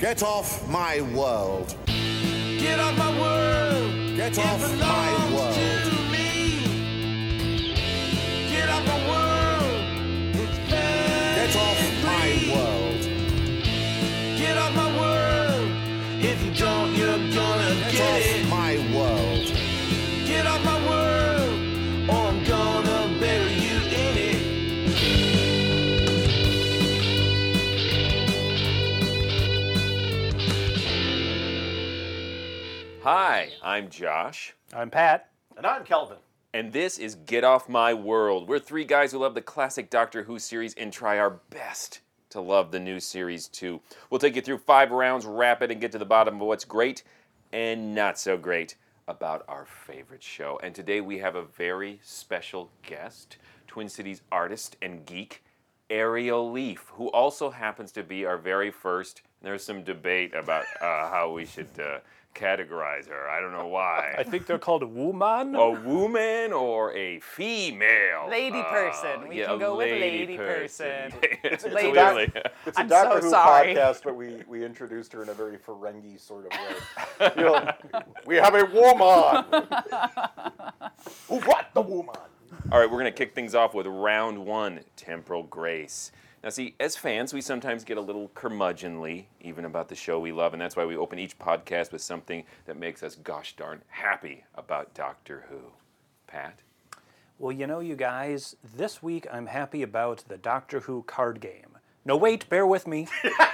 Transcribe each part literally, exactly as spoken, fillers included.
Get off my world. Get off my world. Get It off my belongs world. to me. Get off my world. It's Get off my family. world. Get off my world. If you don't, you're gonna Get get off it. my world. Get off my world, or I'm gonna bury you in it. Hi, I'm Josh, I'm Pat. And I'm Kelvin. and this is Get Off My World. We're three guys who love the classic Doctor Who series and try our best to love the new series too. We'll take you through five rounds, rapid, and get to the bottom of what's great and not so great about our favorite show. And today we have a very special guest, Twin Cities artist and geek, Ariel Leaf, who also happens to be our very first. There's some debate about uh, how we should uh, categorize her. I don't know why. I think they're called a woman. A woman or a female? Lady Uh, person. We yeah, can go with lady lady person. It's Lady- clearly. It's a I'm Doctor so Who sorry. podcast, but we, we introduced her in a very Ferengi sort of way. You know, we have a woman. Who brought the woman? All right, we're going to kick things off with round one, Temporal Grace. Now, see, as fans, we sometimes get a little curmudgeonly, even about the show we love, and that's why we open each podcast with something that makes us gosh darn happy about Doctor Who. Pat? Well, you know, you guys, this week I'm happy about the Doctor Who card game. No, wait, bear with me.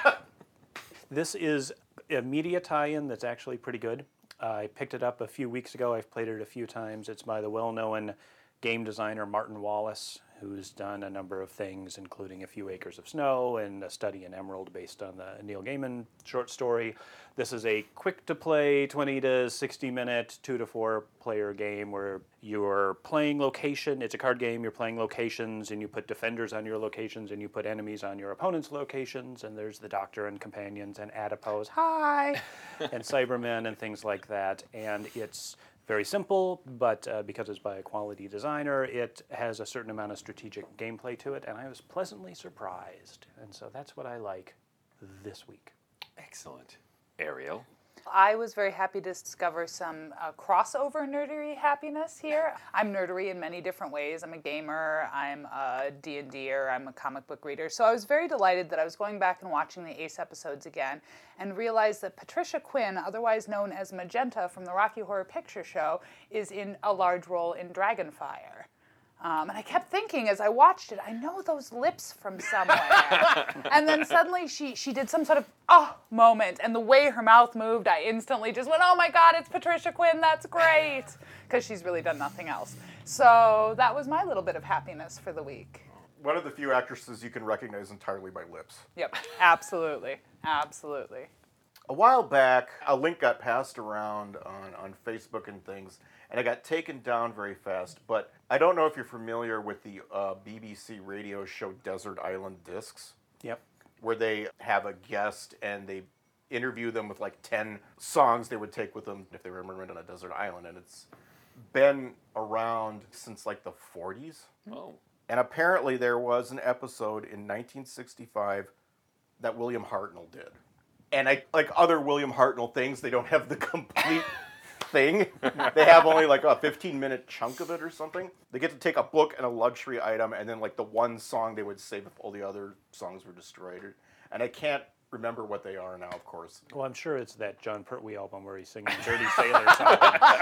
This is a media tie-in that's actually pretty good. I picked it up a few weeks ago. I've played it a few times. It's by the well-known game designer Martin Wallace, who's done a number of things, including A Few Acres of Snow and A Study in Emerald based on the Neil Gaiman short story. This is a quick-to-play, twenty to sixty minute, two to four player game where you're playing location. It's a card game. You're playing locations, and you put defenders on your locations, and you put enemies on your opponent's locations, and there's the Doctor and companions and adipose, hi, and Cybermen and things like that. And it's very simple, but uh, because it's by a quality designer, it has a certain amount of strategic gameplay to it, and I was pleasantly surprised. And so that's what I like this week. Excellent. Ariel? I was very happy to discover some uh, crossover nerdery happiness here. I'm nerdery in many different ways. I'm a gamer, I'm a D and D-er, I'm a comic book reader. So I was very delighted that I was going back and watching the Ace episodes again and realized that Patricia Quinn, otherwise known as Magenta from the Rocky Horror Picture Show, is in a large role in Dragonfire. Um, and I kept thinking as I watched it, I know those lips from somewhere. And then suddenly she she did some sort of oh moment, and the way her mouth moved, I instantly just went, oh my God, it's Patricia Quinn, that's great. Because she's really done nothing else. So that was my little bit of happiness for the week. One of the few actresses you can recognize entirely by lips. Yep, absolutely, absolutely. A while back, a link got passed around on, on Facebook and things, and it got taken down very fast. But I don't know if you're familiar with the uh, B B C radio show Desert Island Discs, Yep. where they have a guest and they interview them with like ten songs they would take with them if they were immigrant on a desert island. And it's been around since like the forties. Oh. And apparently there was an episode in nineteen sixty-five that William Hartnell did. And I, like other William Hartnell things, they don't have the complete thing. They have only like a fifteen minute chunk of it or something. They get to take a book and a luxury item and then like the one song they would save if all the other songs were destroyed. And I can't remember what they are now, of course. Well, I'm sure it's that John Pertwee album where he's singing Dirty Sailor song.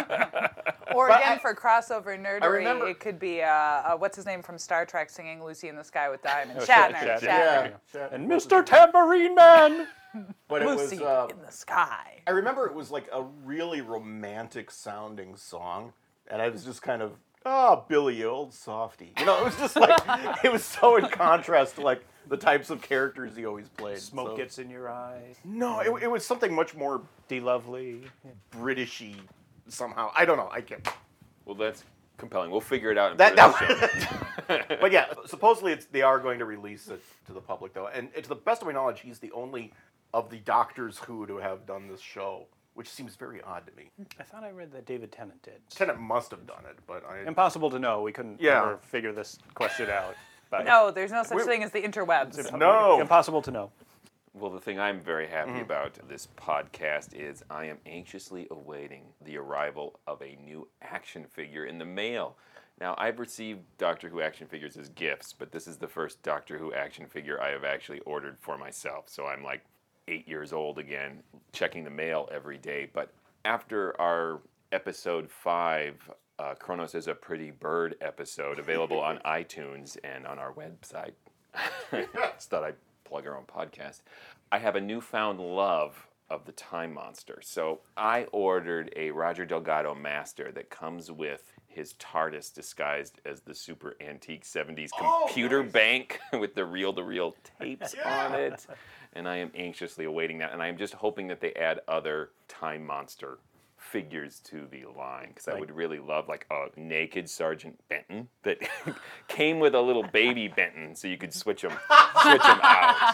Or But again, I- for crossover nerdery, remember- it could be, uh, uh, what's his name from Star Trek singing Lucy in the Sky with Diamonds? Oh, Shatner. Shatner. Shatner. Yeah. And Mister Tambourine Man! But it was, Lucy uh, in the Sky. I remember it was like a really romantic sounding song. And I was just kind of, oh, Billy, old softy. You know, it was just like, it was so in contrast to like the types of characters he always played. Smoke so- gets in your eye. No, it, it was something much more D Lovely. Britishy somehow. I don't know. I can't. Well, that's compelling. We'll figure it out and That, put it on the show. that But yeah, supposedly it's, they are going to release it to the public though. And to the best of my knowledge, he's the only of the Doctors Who to have done this show, which seems very odd to me. I thought I read that David Tennant did. Tennant must have done it, but I... Impossible to know. We couldn't Yeah. ever figure this question out. But No, there's no such We- thing as the interwebs. No. Impossible to know. Well, the thing I'm very happy about this podcast is I am anxiously awaiting the arrival of a new action figure in the mail. Now, I've received Doctor Who action figures as gifts, but this is the first Doctor Who action figure I have actually ordered for myself. So I'm like eight years old again, checking the mail every day. But after our episode five, uh, Kronos is a Pretty Bird episode, available on iTunes and on our website. Just thought I'd plug our own podcast. I have a newfound love of the Time Monster. So I ordered a Roger Delgado Master that comes with his TARDIS disguised as the super antique seventies computer Oh, nice. bank with the reel-to-reel tapes on it. And I am anxiously awaiting that. And I am just hoping that they add other Time Monster figures to the line, because I Like- would really love like a naked Sergeant Benton that came with a little baby Benton, so you could switch them, switch them out.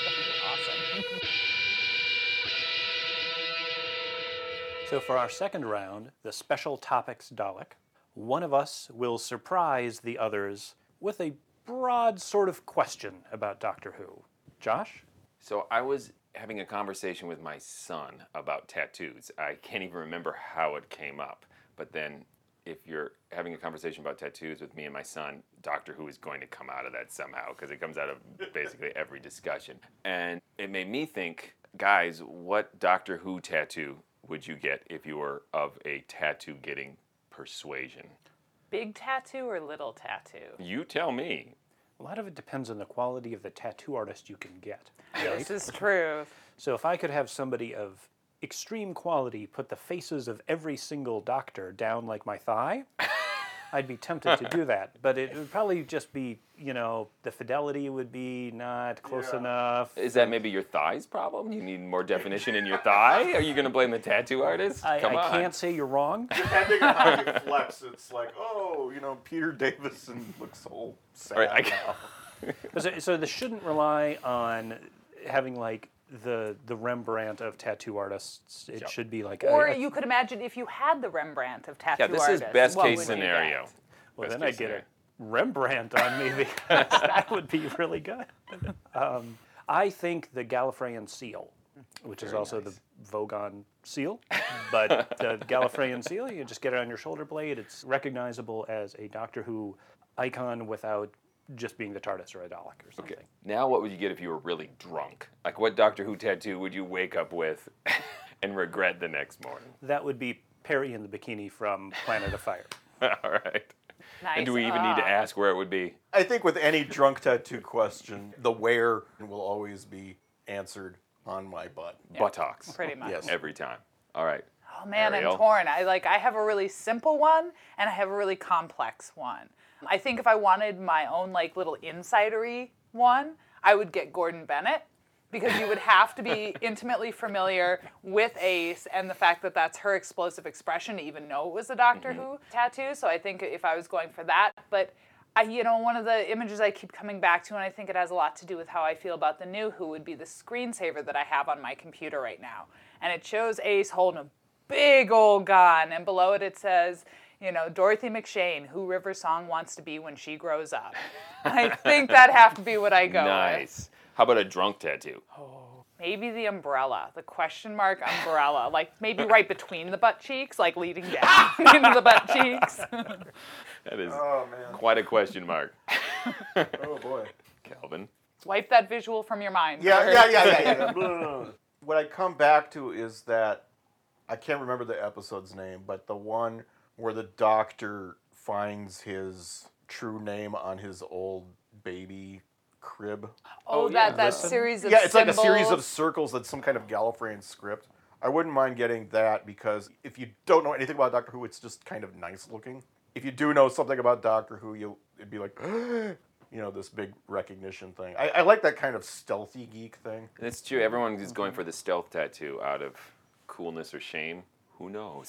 So for our second round, the Special Topics Dalek, one of us will surprise the others with a broad sort of question about Doctor Who. Josh? So I was having a conversation with my son about tattoos. I can't even remember how it came up, but then if you're having a conversation about tattoos with me and my son, Doctor Who is going to come out of that somehow, because it comes out of basically every discussion. And it made me think, guys, what Doctor Who tattoo would you get if you were of a tattoo-getting persuasion? Big tattoo or little tattoo? You tell me. A lot of it depends on the quality of the tattoo artist you can get. This is true. So if I could have somebody of extreme quality put the faces of every single doctor down like my thigh, I'd be tempted to do that. But it would probably just be, you know, the fidelity would be not close Yeah. enough. Is that maybe your thigh's problem? You need more definition in your thigh? Are you going to blame the tattoo artist? I, Come I on. can't say you're wrong. Depending on how you flex, it's like, oh, you know, Peter Davison looks all sad Right, I- now. So, so this shouldn't rely on having like the the Rembrandt of tattoo artists. It Yep. should be like Or a, a- you could imagine if you had the Rembrandt of tattoo Yeah, this artists. is best what case would you scenario. get? well, Best then I'd case get a scenario. Rembrandt on me because that would be really good. Um, I think the Gallifreyan seal, which is Very also nice. the Vogon seal, but the Gallifreyan seal, you just get it on your shoulder blade. It's recognizable as a Doctor Who icon without just being the TARDIS or a Dalek or something. Okay. Now, what would you get if you were really drunk? Like, what Doctor Who tattoo would you wake up with and regret the next morning? That would be Perry in the bikini from Planet of Fire. All right. Nice. And do we even need to Ah. ask where it would be? I think with any drunk tattoo question, the where will always be answered on my butt. Buttocks. Pretty much. Yes. Every time. All right. Oh man, Ariel? I'm torn. I like I have a really simple one and I have a really complex one. I think if I wanted my own like little insidery one, I would get Gordon Bennett, because you would have to be intimately familiar with Ace and the fact that that's her explosive expression to even know it was a Doctor Who tattoo. So I think if I was going for that, but I, you know, one of the images I keep coming back to, and I think it has a lot to do with how I feel about the new Who, would be the screensaver that I have on my computer right now. And it shows Ace holding a big old gun, and below it it says, you know, Dorothy McShane, who River Song wants to be when she grows up. I think that'd have to be what I go with. Nice. How about a drunk tattoo? Maybe the umbrella, the question mark umbrella, like maybe right between the butt cheeks, like leading down into the butt cheeks. That is Oh, man. quite a question mark. Oh, boy. Calvin. Wipe that visual from your mind. Yeah, Kurt. yeah, yeah, yeah, yeah. What I come back to is that I can't remember the episode's name, but the one where the doctor finds his true name on his old baby crib. Oh, Oh, that, yeah, that listen. series of Yeah, it's like a series of symbols. circles that's some kind of Gallifreyan script. I wouldn't mind getting that, because if you don't know anything about Doctor Who, it's just kind of nice looking. If you do know something about Doctor Who, you'll it'd be like, you know, this big recognition thing. I, I like that kind of stealthy geek thing. That's true. Everyone is going for the stealth tattoo out of coolness or shame. Who knows?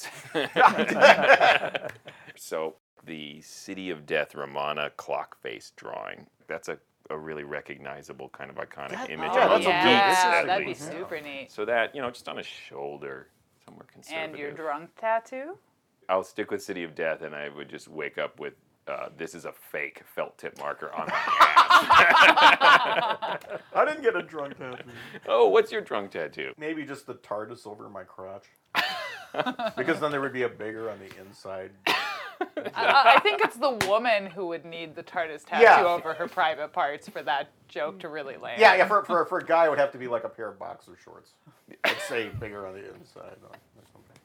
So, the City of Death Romana clock face drawing. That's a, a really recognizable kind of iconic That- image. yeah, among that's a yeah, good- geeks, at that'd be least. super neat. So that, you know, just on a shoulder, somewhere conservative. And your drunk tattoo? I'll stick with City of Death, and I would just wake up with, uh, this is a fake felt tip marker on my ass. I didn't get a drunk tattoo. Oh, what's your drunk tattoo? Maybe just the TARDIS over my crotch. Because then there would be a bigger on the inside. I, I think it's the woman who would need the TARDIS tattoo Yeah. over her private parts for that joke to really land. Yeah, yeah. For, for for a guy, it would have to be like a pair of boxer shorts. I'd say bigger on the inside or something.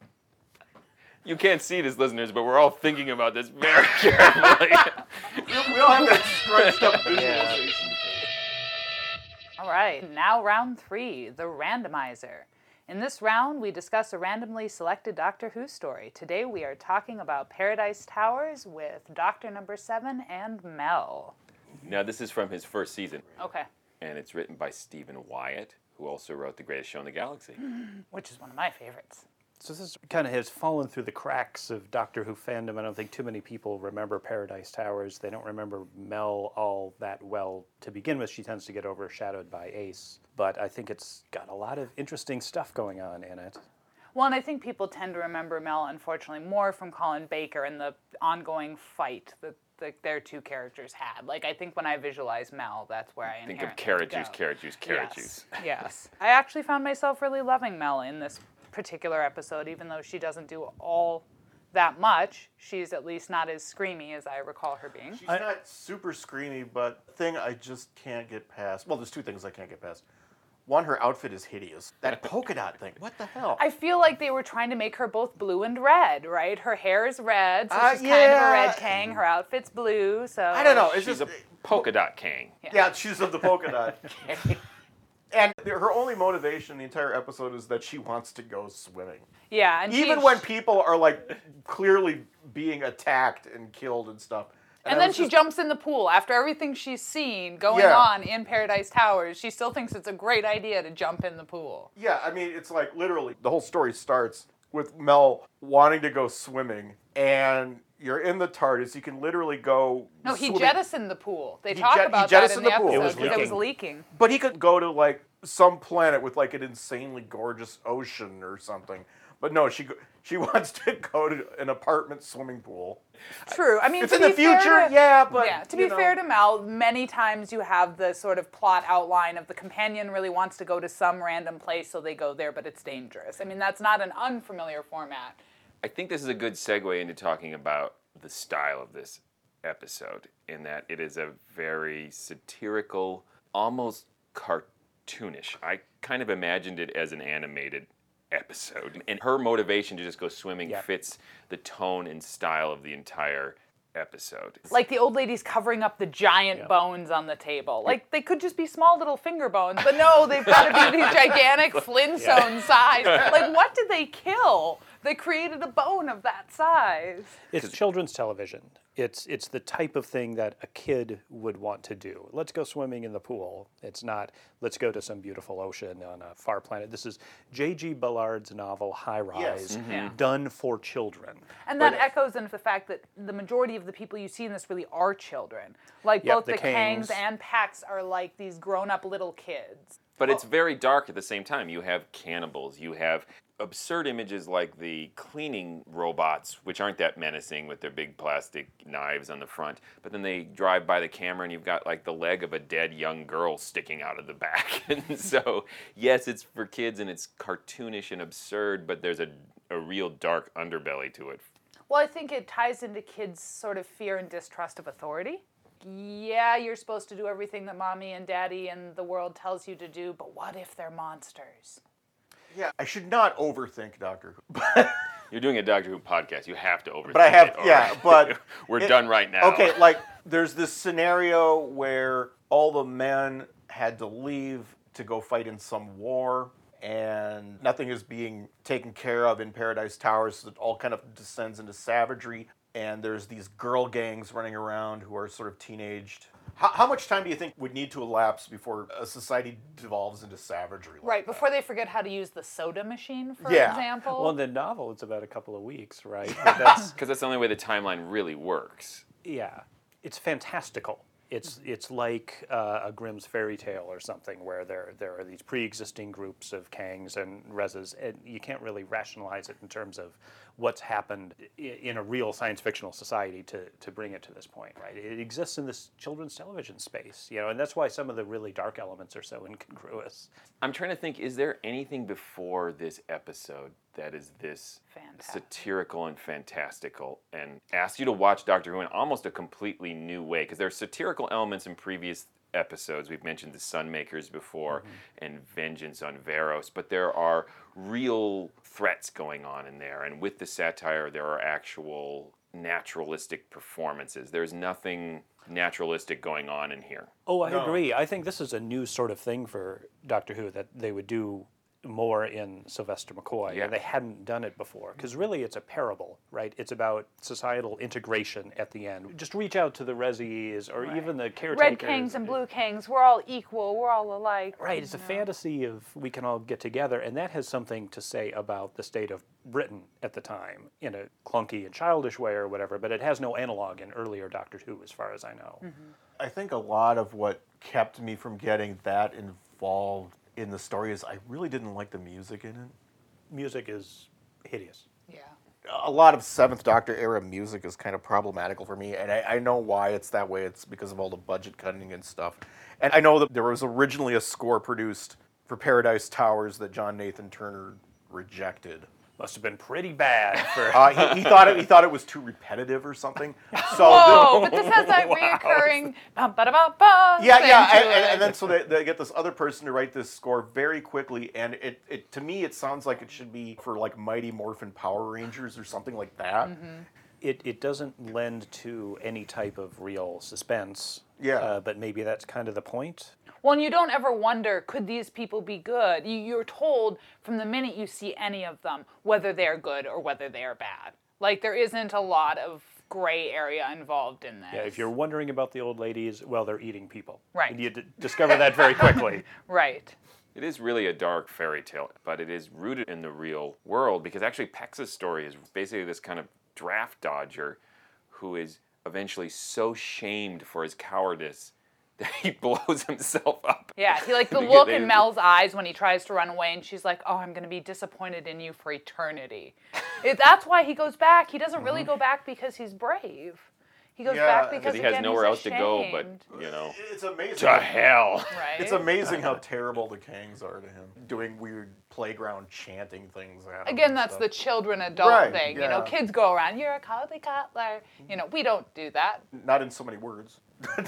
You can't see this, listeners, but we're all thinking about this very carefully. We, we all have that scrunched up visualization. All right, now round three, the randomizer. In this round, we discuss a randomly selected Doctor Who story. Today, we are talking about Paradise Towers with Doctor Number Seven and Mel. Now, this is from his first season, Okay, and it's written by Stephen Wyatt, who also wrote The Greatest Show in the Galaxy. which is one of my favorites. So this kind of has fallen through the cracks of Doctor Who fandom. I don't think too many people remember Paradise Towers. They don't remember Mel all that well to begin with. She tends to get overshadowed by Ace. But I think it's got a lot of interesting stuff going on in it. Well, and I think people tend to remember Mel, unfortunately, more from Colin Baker and the ongoing fight that the, their two characters had. Like, I think when I visualize Mel, that's where I Think of inherently carrot go. juice, carrot juice, carrot yes. juice. Yes. I actually found myself really loving Mel in this particular episode, even though she doesn't do all that much. She's at least not as screamy as I recall her being. She's not super screamy, but the thing I just can't get past. Well, there's two things I can't get past. One, her outfit is hideous. That polka dot thing. What the hell? I feel like they were trying to make her both blue and red, right? Her hair is red, so Uh, she's kind of a yeah. red Kang. Her outfit's blue, so... I don't know. It's She's just a polka dot Kang. yeah. She's of the polka dot. And her only motivation in the entire episode is that she wants to go swimming. Yeah, and Even she, when people are like clearly being attacked and killed and stuff. And I then was she just- jumps in the pool after everything she's seen going Yeah. on in Paradise Towers. She still thinks it's a great idea to jump in the pool. Yeah, I mean, it's like literally the whole story starts with Mel wanting to go swimming, and you're in the TARDIS. You can literally go. No, he swimming. jettisoned the pool. They He talk jet- he about that in jettisoned the the pool. episode It was because it was leaking. leaking. But he could go to like some planet with like an insanely gorgeous ocean or something. But no, she go- she wants to go to an apartment swimming pool. True. I mean, It's to in the be fair future, to- yeah, but yeah. To you be know. fair to Mel, many times you have the sort of plot outline of the companion really wants to go to some random place, so they go there, but it's dangerous. I mean, that's not an unfamiliar format. I think this is a good segue into talking about the style of this episode, in that it is a very satirical, almost cartoonish. I kind of imagined it as an animated episode. And her motivation to just go swimming Yeah. fits the tone and style of the entire episode. Like the old lady's covering up the giant Yeah. bones on the table. Like they could just be small little finger bones, but no, they've got to be these gigantic Flintstone size. Like what did they kill? They created a bone of that size. It's children's television. It's it's the type of thing that a kid would want to do. Let's go swimming in the pool. It's not, let's go to some beautiful ocean on a far planet. This is J G Ballard's novel High Rise, Yes. Yeah. done for children. And that But- echoes into the fact that the majority of the people you see in this really are children. Like Yep, both the the Kangs Kangs. and Pax are like these grown-up little kids. But it's very dark at the same time. You have cannibals, you have absurd images like the cleaning robots, which aren't that menacing with their big plastic knives on the front, but then they drive by the camera and you've got like the leg of a dead young girl sticking out of the back. And so, yes, it's for kids and it's cartoonish and absurd, but there's a, a real dark underbelly to it. Well, I think it ties into kids' sort of fear and distrust of authority. Yeah, you're supposed to do everything that mommy and daddy and the world tells you to do, but what if they're monsters? Yeah, I should not overthink Doctor Who. You're doing a Doctor Who podcast. You have to overthink But I have, it, or yeah, but we're it- done right now. Okay, like there's this scenario where all the men had to leave to go fight in some war, and nothing is being taken care of in Paradise Towers. So it all kind of descends into savagery, and there's these girl gangs running around who are sort of teenaged. How, how much time do you think would need to elapse before a society devolves into savagery? Like Right, that? before they forget how to use the soda machine, for Yeah. example. Well, in the novel, it's about a couple of weeks, right? But that's, Because that's the only way the timeline really works. yeah, it's fantastical. It's it's like uh, a Grimm's fairy tale or something where there there are these pre-existing groups of Kangs and Rezes, and you can't really rationalize it in terms of what's happened i- in a real science fictional society to to bring it to this point, right? It exists in this children's television space, you know, and that's why some of the really dark elements are so incongruous. I'm trying to think, is there anything before this episode that is this Fantastic. satirical and fantastical and asks you to watch Doctor Who in almost a completely new way? Because there are satirical elements in previous episodes. We've mentioned the Sunmakers before and Vengeance on Varos, but there are real threats going on in there. And with the satire, there are actual naturalistic performances. There's nothing naturalistic going on in here. Oh, I No. agree. I think this is a new sort of thing for Doctor Who that they would do more in Sylvester McCoy, Yeah. and they hadn't done it before. Because really, it's a parable, right? It's about societal integration at the end. Just reach out to the Resis or even the caretakers. Red Kangs and Blue Kangs, we're all equal, we're all alike. Right, it's a fantasy of we can all get together, and that has something to say about the state of Britain at the time in a clunky and childish way or whatever, but it has no analog in earlier Doctor Who, as far as I know. I think a lot of what kept me from getting that involved in the story is I really didn't like the music in it. Music is hideous. Yeah. A lot of Seventh Doctor era music is kind of problematical for me, and I, I know why it's that way. It's because of all the budget cutting and stuff. And I know that there was originally a score produced for Paradise Towers that John Nathan Turner rejected. Must have been pretty bad for. Uh, he, he thought it, he thought it was too repetitive or something. So Whoa, but this has that reoccurring bum, ba, da, ba, ba, Yeah, thing yeah, to and, it. and, and then so they, they get this other person to write this score very quickly, and it, it to me it sounds like it should be for like Mighty Morphin Power Rangers or something like that. It, it doesn't lend to any type of real suspense. Yeah. Uh, but maybe that's kind of the point. Well, and you don't ever wonder, could these people be good? You, you're told from the minute you see any of them whether they're good or whether they are bad. Like, there isn't a lot of gray area involved in this. Yeah, if you're wondering about the old ladies, well, they're eating people. Right. And you d- discover that very quickly. Right. It is really a dark fairy tale, but it is rooted in the real world because actually Pex's story is basically this kind of draft dodger who is eventually so shamed for his cowardice that he blows himself up. Yeah, he like the They get- look they- in Mel's eyes when he tries to run away, and she's like, "Oh, I'm gonna be disappointed in you for eternity." it, that's why he goes back. He doesn't really go back because he's brave. He goes Yeah, back because because he has again, nowhere he's else to go but, ashamed. you know, It's amazing. to hell. Right. It's amazing how terrible the Kangs are to him, doing weird playground chanting things at him. Again, and that's stuff. the children adult Right, thing. You know, yeah. kids go around, "You're a cowardly cutler." You know, we don't do that. Not in so many words.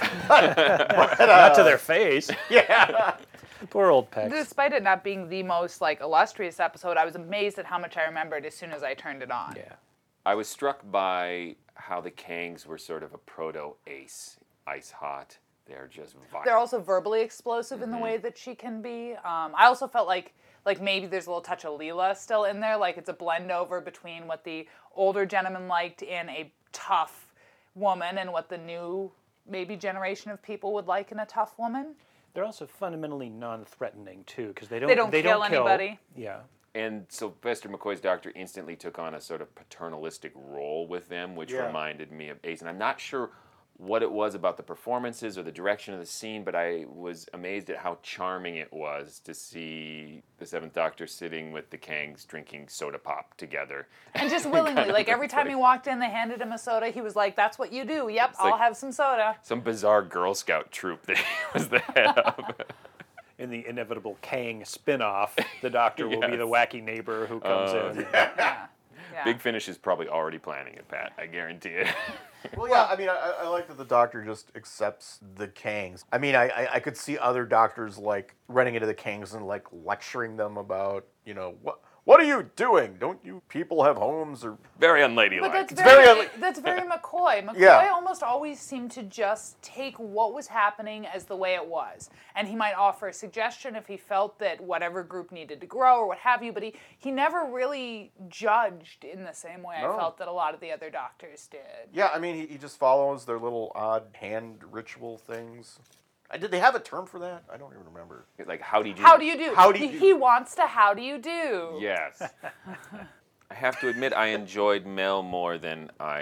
Not to their face. Yeah. Poor old Pex. Despite it not being the most like illustrious episode, I was amazed at how much I remembered as soon as I turned it on. Yeah. I was struck by how the Kangs were sort of a proto-Ace. Ice hot. They're just violent. They're also verbally explosive in the way that she can be. Um, I also felt like like maybe there's a little touch of Leela still in there. Like it's a blend over between what the older gentleman liked in a tough woman and what the new maybe generation of people would like in a tough woman. They're also fundamentally non-threatening, too, because they don't, They don't they kill don't kill anybody. Yeah. And Sylvester McCoy's Doctor instantly took on a sort of paternalistic role with them, which Yeah. reminded me of Ace. And I'm not sure what it was about the performances or the direction of the scene, but I was amazed at how charming it was to see the Seventh Doctor sitting with the Kangs drinking soda pop together. And just willingly, Kind of like every time he like walked in, they handed him a soda. He was like, "That's what you do. Yep, I'll like- have some soda." Some bizarre Girl Scout troop that he was the head of. In the inevitable Kang spin-off, the Doctor will be the wacky neighbor who comes Uh, in. Yeah. Yeah. Big Finish is probably already planning it, Pat. I guarantee it. Well, yeah, I mean, I, I like that the Doctor just accepts the Kangs. I mean, I, I, I could see other doctors, like, running into the Kangs and, like, lecturing them about, you know, what what are you doing? Don't you people have homes? Or Very unladylike. But that's It's very, very unli- that's very McCoy. McCoy Yeah. almost always seemed to just take what was happening as the way it was. And he might offer a suggestion if he felt that whatever group needed to grow or what have you, but he, he never really judged in the same way No. I felt that a lot of the other doctors did. yeah, I mean, he, he just follows their little odd hand ritual things. I, did they have a term for that? I don't even remember. Like, how do you do How do you do? How do you he, do? he wants to how do you do? Yes. I have to admit, I enjoyed Mel more than I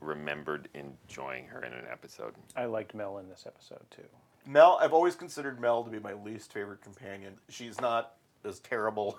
remembered enjoying her in an episode. I liked Mel in this episode too. Mel, I've always considered Mel to be my least favorite companion. She's not as terrible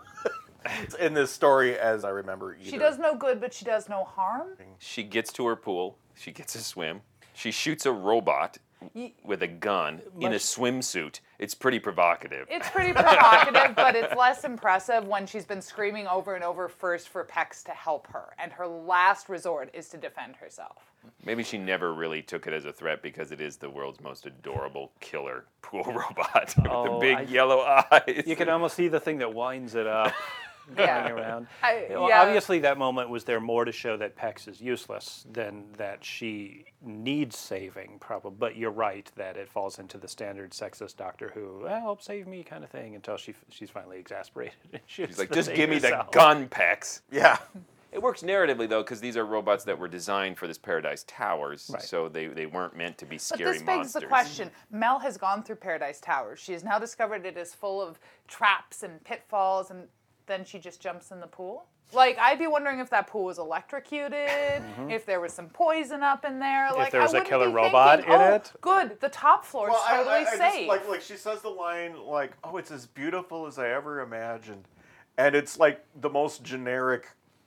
in this story as I remember either. She does no good, but she does no harm. She gets to her pool. She gets a swim. She shoots a robot with a gun in a swimsuit. It's pretty provocative. It's pretty provocative, but it's less impressive when she's been screaming over and over first for Pex to help her, and her last resort is to defend herself. Maybe she never really took it as a threat because it is the world's most adorable killer pool robot with Oh, the big I- yellow eyes. You can almost see the thing that winds it up. Yeah. Going around. I- Well, yeah. obviously, that moment was there more to show that Pex is useless than that she needs saving, probably. But you're right that it falls into the standard sexist Doctor Who, well, help save me kind of thing until she she's finally exasperated. And shoots She's like, the just thing give me the herself." gun, Pex. Yeah. It works narratively, though, because these are robots that were designed for this Paradise Towers, Right. so they, they weren't meant to be But scary this begs monsters. the question. Mel has gone through Paradise Towers. She has now discovered it is full of traps and pitfalls, and then she just jumps in the pool? Like, I'd be wondering if that pool was electrocuted, if there was some poison up in there. Like, there was I a wouldn't killer be robot thinking, in oh, it." Good, the top floor is I- totally I- I just- safe. like, like she says the line, like, "Oh, it's as beautiful as I ever imagined," and it's like the most generic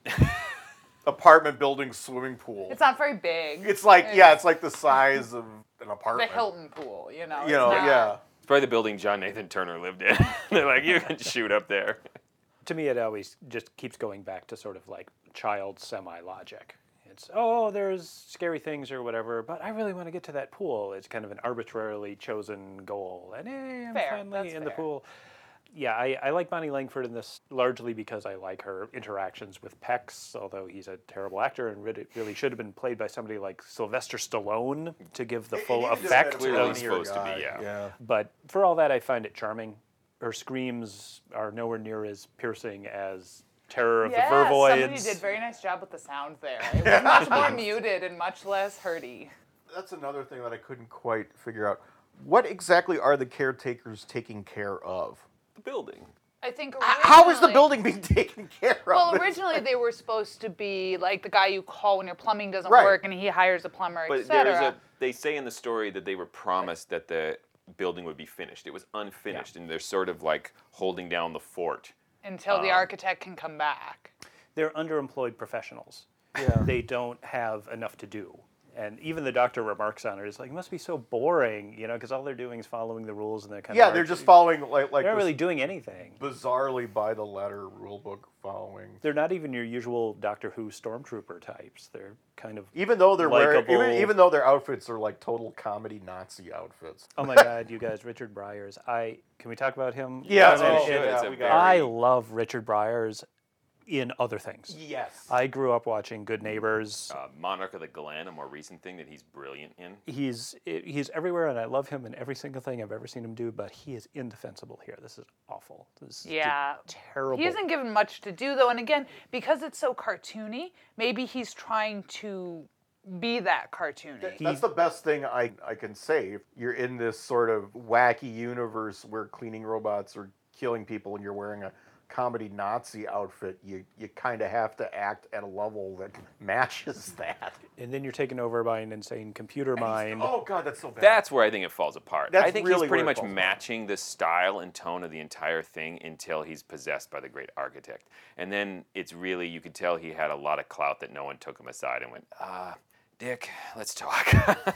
apartment building swimming pool. It's not very big. It's like, yeah, it's like the size of an the apartment. Hilton pool, you know. You it's know, not- yeah. It's probably the building John Nathan Turner lived in. They're like, you can shoot up there. To me, it always just keeps going back to sort of like child semi-logic. It's, oh, there's scary things or whatever, but I really want to get to that pool. It's kind of an arbitrarily chosen goal. And hey, I'm Fair, finally that's in the fair. pool. Yeah, I, I like Bonnie Langford in this largely because I like her interactions with Pex, although he's a terrible actor and really, really should have been played by somebody like Sylvester Stallone to give the full It needed a effect. bit of Clearly a of- he's funnier supposed to be, guy, yeah. yeah. But for all that, I find it charming. Her screams are nowhere near as piercing as Terror of Yeah, the Vervoids. somebody did a very nice job with the sound there. It was much more muted and much less hurty. That's another thing that I couldn't quite figure out. What exactly are the caretakers taking care of? The building. I think How is the originally- building being taken care of? Well, originally they were supposed to be like the guy you call when your plumbing doesn't Right. work and he hires a plumber, But et there is cetera. a. They say in the story that they were promised that the building would be finished. It was unfinished, and they're sort of like holding down the fort. Until Um, the architect can come back. They're underemployed professionals. Yeah. They don't have enough to do. And even the doctor remarks on it. It's like, it must be so boring, you know, because all they're doing is following the rules and they're kind yeah, of... they're just following like like They're not this really doing anything. bizarrely by the letter rule book following. They're not even your usual Doctor Who stormtrooper types. They're kind of... Even though they're wearing, even, Likeable. even though their outfits are like total comedy Nazi outfits. Oh my God, you guys, Richard Bryars. I Can we talk about him? Yeah, And- oh, and- sure, it's a we very- got I love Richard Bryars in other things. Yes. I grew up watching Good Neighbors. Uh, Monarch of the Glen, a more recent thing that he's brilliant in. He's he's everywhere, and I love him in every single thing I've ever seen him do. But he is indefensible here. This is awful. This is just Yeah. terrible. He isn't given much to do though, and again, because it's so cartoony, maybe he's trying to be that cartoony. That's the best thing I, I can say. If you're in this sort of wacky universe where cleaning robots are killing people and you're wearing a comedy Nazi outfit, you, you kind of have to act at a level that matches that. And then you're taken over by an insane computer mind. Oh, God, that's so bad. That's where I think it falls apart. That's I think really he's pretty where it much falls apart. matching the style and tone of the entire thing until he's possessed by the great architect. And then it's really, you could tell he had a lot of clout that no one took him aside and went, uh, Dick, let's talk.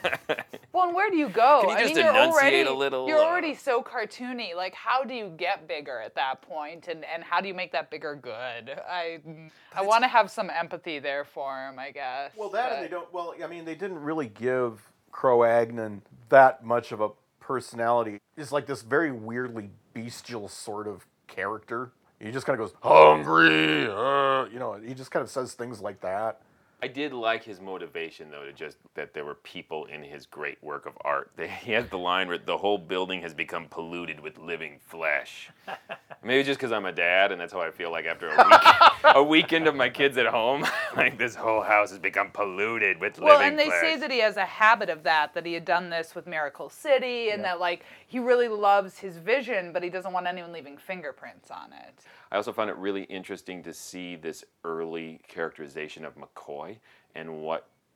Well, and where do you go? Can you I just mean, you're enunciate already, a little, You're uh, already so cartoony. Like, how do you get bigger at that point, and and how do you make that bigger good? I I want to have some empathy there for him, I guess. Well, that and but- they don't. Well, I mean, they didn't really give Croagnon that much of a personality. He's like this very weirdly bestial sort of character. He just kind of goes hungry, uh, you know. He just kind of says things like that. I did like his motivation, though, to just that there were people in his great work of art. They, he has the line where the whole building has become polluted with living flesh. Maybe just because I'm a dad, and that's how I feel like after a week, a weekend of my kids at home. Like, this whole house has become polluted with Well, living and they flesh. say that he has a habit of that, that he had done this with Miracle City, and that, like, he really loves his vision, but he doesn't want anyone leaving fingerprints on it. I also found it really interesting to see this early characterization of McCoy and what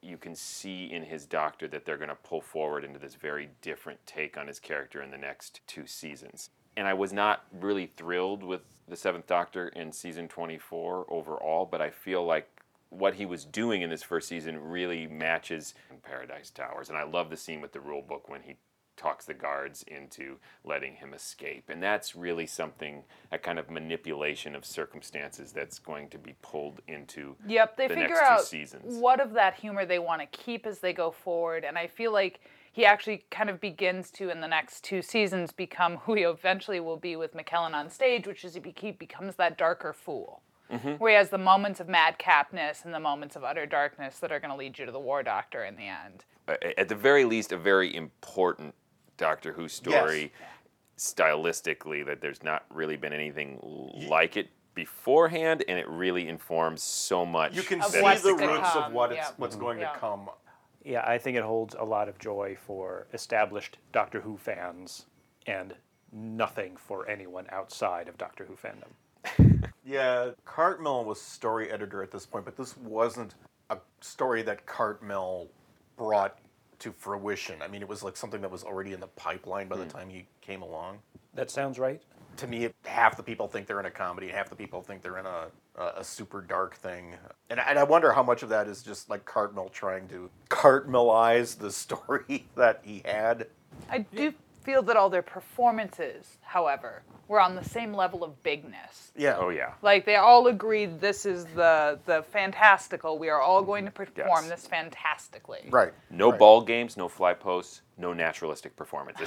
you can see in his Doctor that they're going to pull forward into this very different take on his character in the next two seasons. And I was not really thrilled with the Seventh Doctor in season twenty-four overall, but I feel like what he was doing in this first season really matches Paradise Towers. And I love the scene with the rule book when he talks the guards into letting him escape. And that's really something, a kind of manipulation of circumstances that's going to be pulled into Yep, they the figure next two out seasons. what of that humor they want to keep as they go forward. And I feel like he actually kind of begins to, in the next two seasons, become who he eventually will be with McKellen on stage, which is he be- he becomes that darker fool. Mm-hmm. Where he has the moments of madcapness and the moments of utter darkness that are going to lead you to the War Doctor in the end. At the very least, a very important Doctor Who story, yes. stylistically, that there's not really been anything like it beforehand, and it really informs so much. You can Of see what's the to roots come, of what it's, yeah. what's going Yeah. to come. Yeah, I think it holds a lot of joy for established Doctor Who fans and nothing for anyone outside of Doctor Who fandom. Yeah, Cartmel was story editor at this point, but this wasn't a story that Cartmel brought to fruition. I mean, it was like something that was already in the pipeline by the time he came along. That sounds right. To me, half the people think they're in a comedy, half the people think they're in a a, a super dark thing. And I, and I wonder how much of that is just like Cartmel trying to Cartmelize the story that he had. I do feel that all their performances, however, were on the same level of bigness. Yeah. Oh, yeah. Like, they all agreed this is the the fantastical. We are all going to perform Yes. this fantastically. Right. No right. ball games, no fly posts, no naturalistic performances.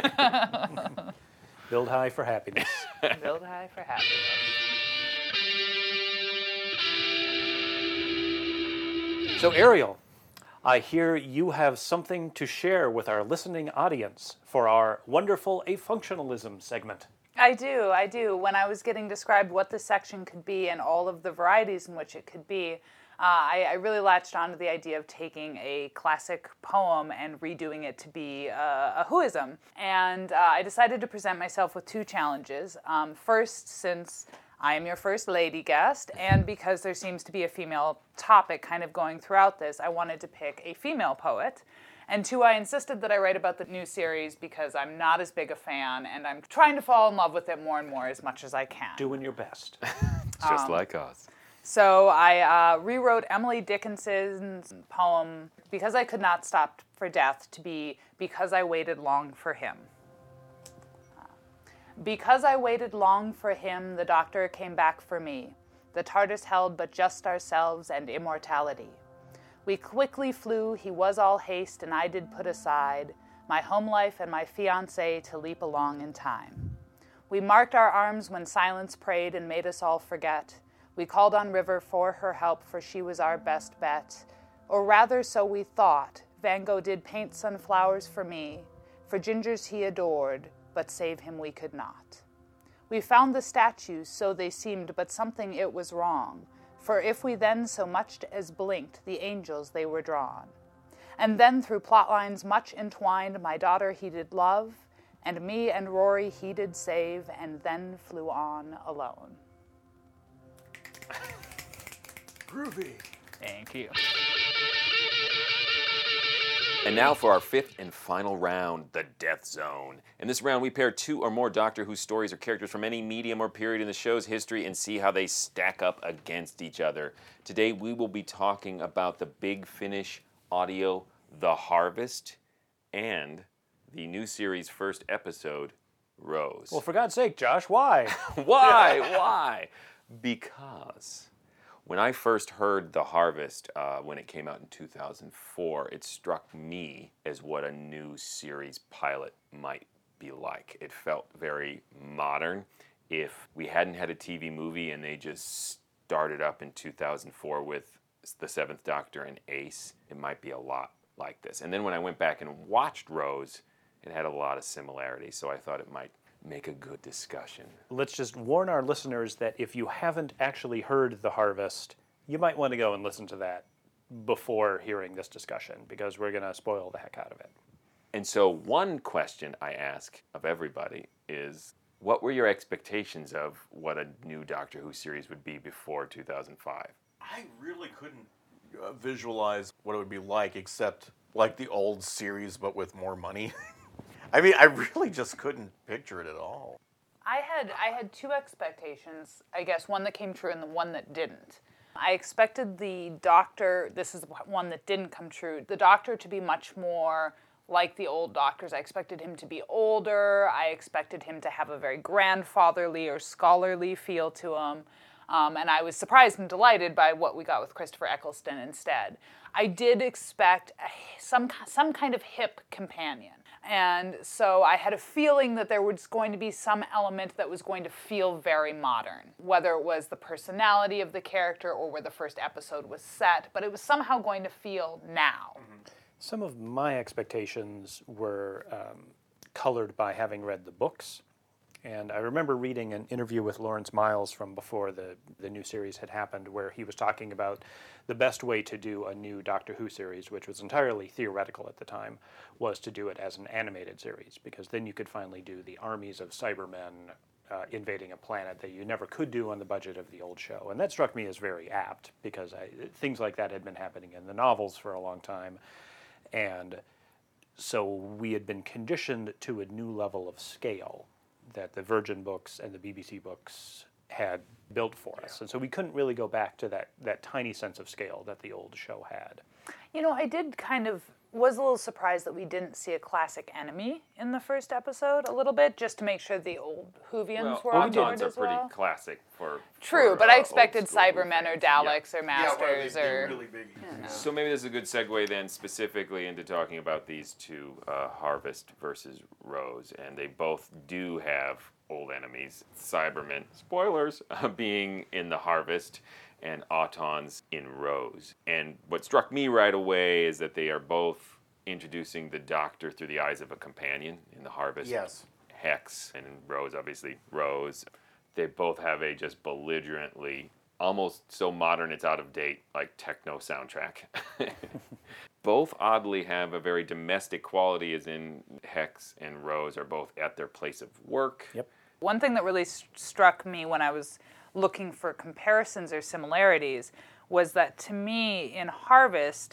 Build high for happiness. Build high for happiness. So, Ariel, I hear you have something to share with our listening audience for our wonderful afunctionalism segment. I do, I do. When I was getting described what this section could be and all of the varieties in which it could be, uh, I, I really latched onto the idea of taking a classic poem and redoing it to be uh, a Whoism. And uh, I decided to present myself with two challenges. Um, first, since I am your first lady guest, and because there seems to be a female topic kind of going throughout this, I wanted to pick a female poet. And two, I insisted that I write about the new series because I'm not as big a fan, and I'm trying to fall in love with it more and more as much as I can. Doing your best. Just Um, like us. So I uh, rewrote Emily Dickinson's poem, Because I Could Not Stop for Death, to be Because I Waited Long for Him. Because I waited long for him, the doctor came back for me. The TARDIS held but just ourselves and immortality. We quickly flew, he was all haste, and I did put aside my home life and my fiancé to leap along in time. We marked our arms when silence prayed and made us all forget. We called on River for her help, for she was our best bet. Or rather, so we thought. Van Gogh did paint sunflowers for me, for gingers he adored, but save him we could not. We found the statues, so they seemed, but something it was wrong. For if we then so much as blinked, the angels they were drawn. And then through plot lines much entwined, my daughter he did love, and me and Rory he did save, and then flew on alone. Groovy. Thank you. And now for our fifth and final round, the Death Zone. In this round, we pair two or more Doctor Who stories or characters from any medium or period in the show's history and see how they stack up against each other. Today, we will be talking about the Big Finish audio, The Harvest, and the new series' first episode, Rose. Well, for God's sake, Josh, why? Why? Why? Because when I first heard The Harvest, uh, when it came out in two thousand four, it struck me as what a new series pilot might be like. It felt very modern. If we hadn't had a T V movie and they just started up in two thousand four with The Seventh Doctor and Ace, it might be a lot like this. And then when I went back and watched Rose, it had a lot of similarities, so I thought it might make a good discussion. Let's just warn our listeners that if you haven't actually heard The Harvest, you might want to go and listen to that before hearing this discussion, because we're going to spoil the heck out of it. And so one question I ask of everybody is, what were your expectations of what a new Doctor Who series would be before two thousand five? I really couldn't uh, visualize what it would be like, except like the old series, but with more money. I mean, I really just couldn't picture it at all. I had I had two expectations, I guess, one that came true and the one that didn't. I expected the Doctor, this is one that didn't come true, the Doctor to be much more like the old Doctors. I expected him to be older. I expected him to have a very grandfatherly or scholarly feel to him. Um, and I was surprised and delighted by what we got with Christopher Eccleston instead. I did expect a, some some kind of hip companion. And so I had a feeling that there was going to be some element that was going to feel very modern, whether it was the personality of the character or where the first episode was set, but it was somehow going to feel now. Mm-hmm. Some of my expectations were um, colored by having read the books. And I remember reading an interview with Lawrence Miles from before the, the new series had happened, where he was talking about the best way to do a new Doctor Who series, which was entirely theoretical at the time, was to do it as an animated series, because then you could finally do the armies of Cybermen uh, invading a planet that you never could do on the budget of the old show. And that struck me as very apt, because I, things like that had been happening in the novels for a long time. And so we had been conditioned to a new level of scale that the Virgin books and the B B C books had built for us. And so we couldn't really go back to that, that tiny sense of scale that the old show had. You know, I did kind of, was a little surprised that we didn't see a classic enemy in the first episode a little bit, just to make sure the old Whovians Well, were on board Autons are as pretty well. classic for True, for, but uh, I old expected school Who Cybermen or fans. Yeah. Daleks or Masters or... really big. So maybe this is a good segue then specifically into talking about these two, uh, Harvest versus Rose, and they both do have old enemies. Cybermen, spoilers, uh, being in the Harvest, and Autons in Rose. And what struck me right away is that they are both introducing the Doctor through the eyes of a companion. In the Harvest, Yes. Hex, and in Rose, obviously, Rose. They both have a just belligerently, almost so modern it's out of date, like techno soundtrack. Both oddly have a very domestic quality, as in Hex and Rose are both at their place of work. Yep. One thing that really st- struck me when I was looking for comparisons or similarities was that, to me, in Harvest,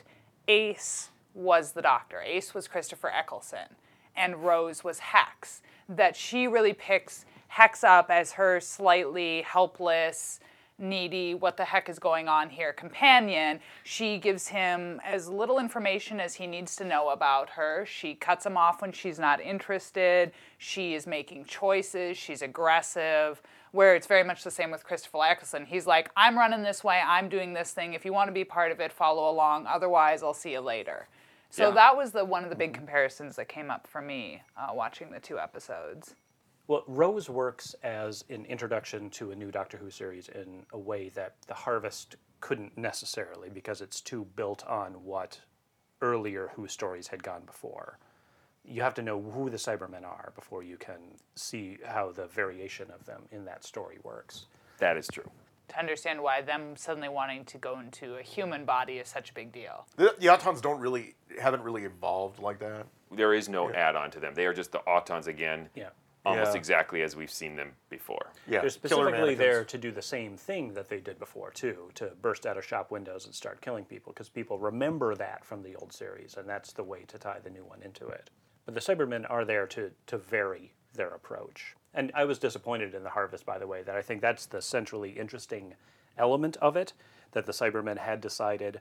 Ace was the Doctor. Ace was Christopher Eccleston, and Rose was Hex. That she really picks Hex up as her slightly helpless, needy, what the heck is going on here companion. She gives him as little information as he needs to know about her. She cuts him off when she's not interested. She is making choices. She's aggressive. Where it's very much the same with Christopher Eccleston. He's like, I'm running this way. I'm doing this thing. If you want to be part of it, follow along. Otherwise, I'll see you later. So Yeah. that was the one of the big comparisons that came up for me uh, watching the two episodes. Well, Rose works as an introduction to a new Doctor Who series in a way that The Harvest couldn't necessarily, because it's too built on what earlier Who stories had gone before. You have to know who the Cybermen are before you can see how the variation of them in that story works. That is true. To understand why them suddenly wanting to go into a human body is such a big deal. The, the Autons don't really, haven't really evolved like that. There is no add-on to them. They are just the Autons again, Yeah. almost Yeah. exactly as we've seen them before. Yeah, They're killer specifically mannequins. there to do the same thing that they did before, too, to burst out of shop windows and start killing people, because people remember that from the old series, and that's the way to tie the new one into it. But the Cybermen are there to, to vary their approach. And I was disappointed in The Harvest, by the way, that I think that's the centrally interesting element of it, that the Cybermen had decided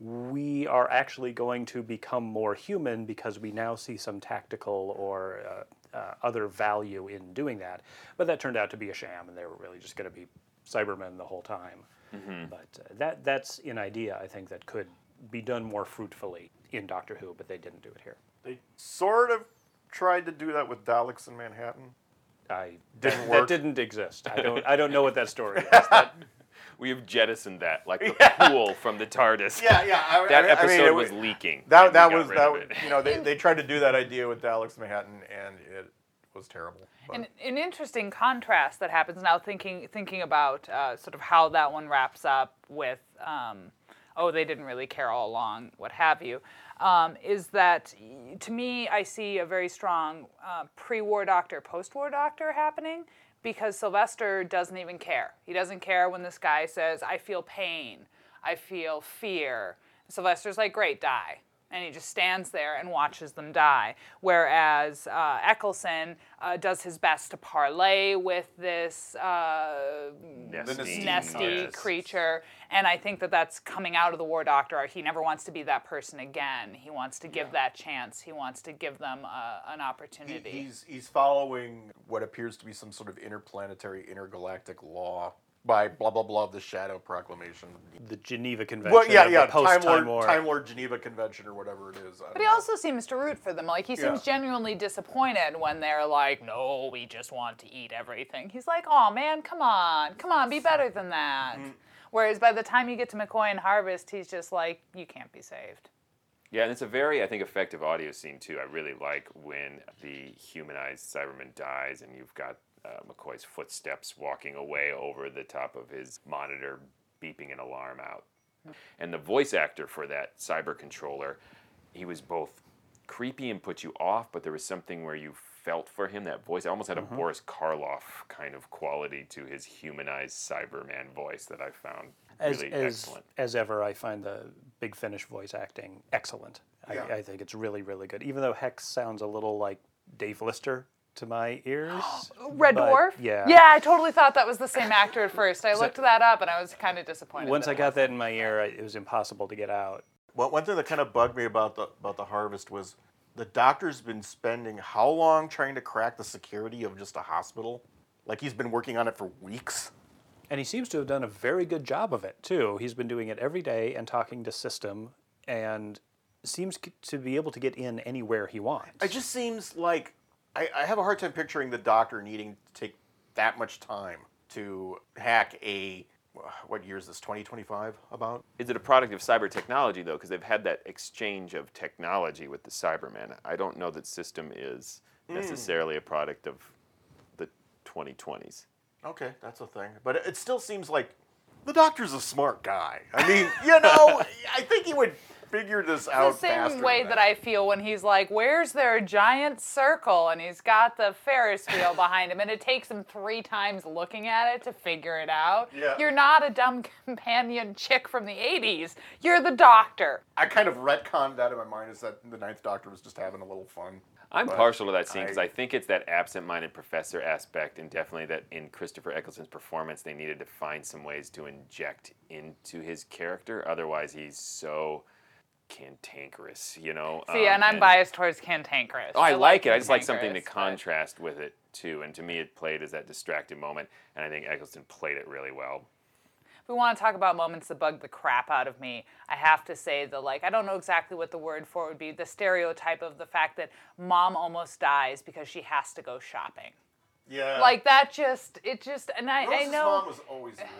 we are actually going to become more human because we now see some tactical or uh, uh, other value in doing that. But that turned out to be a sham, and they were really just going to be Cybermen the whole time. Mm-hmm. But uh, that that's an idea, I think, that could be done more fruitfully in Doctor Who, but they didn't do it here. They sort of tried to do that with Daleks in Manhattan. I Didn't that, work. that didn't exist. I don't I don't know what that story is. That, We have jettisoned that, like the pool from the TARDIS. Yeah, yeah. I, That I, episode I mean, it was was leaking. That and that we got was rid that. of it. You know, they, they tried to do that idea with Daleks Manhattan, and it was terrible. But- An, an interesting contrast that happens now, thinking thinking about uh, sort of how that one wraps up with, um, oh, they didn't really care all along, what have you, um, is that y- to me I see a very strong uh, pre-war Doctor, post-war Doctor happening, because Sylvester doesn't even care. He doesn't care when this guy says, I feel pain, I feel fear. Sylvester's like, great, die. And he just stands there and watches them die. Whereas uh, Eccleston uh, does his best to parlay with this uh, Nesty. nesty Yes. creature. And I think that that's coming out of the War Doctor arc. He never wants to be that person again. He wants to give that chance. He wants to give them uh, an opportunity. He, he's he's following what appears to be some sort of interplanetary, intergalactic law by blah blah blah of the Shadow Proclamation. The Geneva Convention. Well, yeah, of yeah, the Time post-Time Lord, War. Time Lord Geneva Convention or whatever it is. I But don't he know. also seems to root for them. Like, he seems Yeah. genuinely disappointed when they're like, no, we just want to eat everything. He's like, oh, man, come on. Come on, be better than that. Mm. Whereas by the time you get to McCoy and Harvest, he's just like, you can't be saved. Yeah, and it's a very, I think, effective audio scene, too. I really like when the humanized Cyberman dies and you've got uh, McCoy's footsteps walking away over the top of his monitor, beeping an alarm out. And the voice actor for that cyber controller, he was both creepy and put you off, but there was something where you felt for him. That voice, I almost had a Mm-hmm. Boris Karloff kind of quality to his humanized Cyberman voice that I found As, really as, excellent. as ever, I find the Big Finish voice acting excellent. Yeah. I, I think it's really, really good. Even though Hex sounds a little like Dave Lister to my ears. Red but, Dwarf? Yeah. Yeah, I totally thought that was the same actor at first. I looked that up and I was kind of disappointed. Once that I it got wasn't. that in my ear, I, it was impossible to get out. Well, one thing that kind of bugged me about the about the Harvest was the Doctor's been spending how long trying to crack the security of just a hospital? Like he's been working on it for weeks. And he seems to have done a very good job of it, too. He's been doing it every day and talking to System and seems c- to be able to get in anywhere he wants. It just seems like I, I have a hard time picturing the Doctor needing to take that much time to hack a, what year is this, twenty twenty-five about? Is it a product of cyber technology, though? Because they've had that exchange of technology with the Cybermen. I don't know that System is necessarily a product of the twenty twenties. Okay, that's a thing. But it still seems like the Doctor's a smart guy. I mean, you know, I think he would figure this out It's the faster same way than that I feel when he's like, where's their giant circle? And he's got the Ferris wheel behind him, and it takes him three times looking at it to figure it out. Yeah. You're not a dumb companion chick from the eighties. You're the Doctor. I kind of retconned that in my mind, is that the Ninth Doctor was just having a little fun. I'm But partial to that scene because I- I think it's that absent-minded professor aspect, and definitely that in Christopher Eccleston's performance, they needed to find some ways to inject into his character. Otherwise, he's so cantankerous, you know. See, um, and I'm biased towards Cantankerous. Oh, I, like it. I just like Cantankerous, something to but- contrast with it too. And to me, it played as that distracted moment, and I think Eccleston played it really well. If we want to talk about moments that bug the crap out of me, I have to say the, like, I don't know exactly what the word for it would be, the stereotype of the fact that mom almost dies because she has to go shopping. Yeah. Like, that just, it just, and I, I Rose's know, mom was always irritating.